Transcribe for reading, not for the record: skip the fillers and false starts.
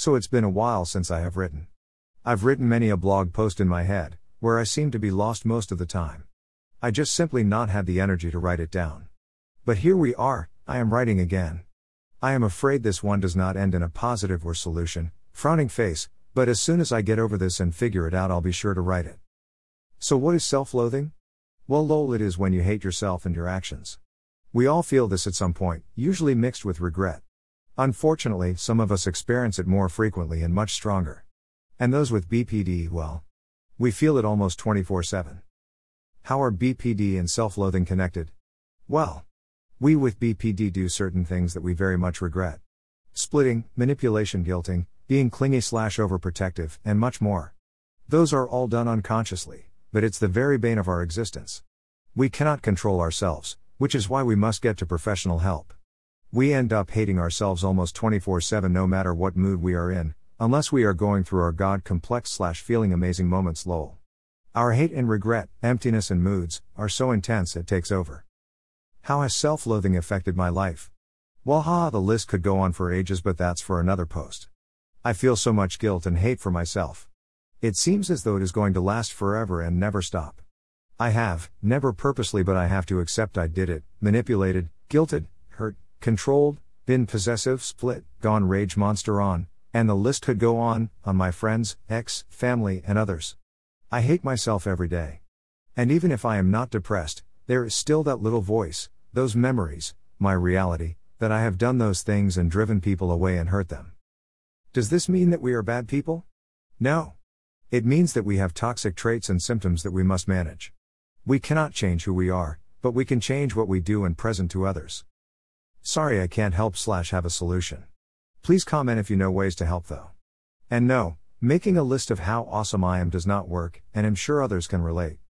So it's been a while since I have written. I've written many a blog post in my head, where I seem to be lost most of the time. I just simply not had the energy to write it down. But here we are, I am writing again. I am afraid this one does not end in a positive or solution, frowning face, but as soon as I get over this and figure it out I'll be sure to write it. So what is self-loathing? Well lol, it is when you hate yourself and your actions. We all feel this at some point, usually mixed with regret. Unfortunately, some of us experience it more frequently and much stronger. And those with BPD, well, we feel it almost 24/7. How are BPD and self-loathing connected? Well, we with BPD do certain things that we very much regret. Splitting, manipulation, guilting, being clingy/overprotective, and much more. Those are all done unconsciously, but it's the very bane of our existence. We cannot control ourselves, which is why we must get to professional help. We end up hating ourselves almost 24/7 no matter what mood we are in, unless we are going through our God complex/feeling amazing moments lol. Our hate and regret, emptiness and moods, are so intense it takes over. How has self-loathing affected my life? Well the list could go on for ages but that's for another post. I feel so much guilt and hate for myself. It seems as though it is going to last forever and never stop. I have, never purposely but I have to accept I did it, manipulated, guilted, hurt, controlled, been possessive, split, gone rage monster on, and the list could go on my friends, ex, family and others. I hate myself every day. And even if I am not depressed, there is still that little voice, those memories, my reality, that I have done those things and driven people away and hurt them. Does this mean that we are bad people? No. It means that we have toxic traits and symptoms that we must manage. We cannot change who we are, but we can change what we do and present to others. Sorry I can't help/have a solution. Please comment if you know ways to help though. And no, making a list of how awesome I am does not work, and I'm sure others can relate.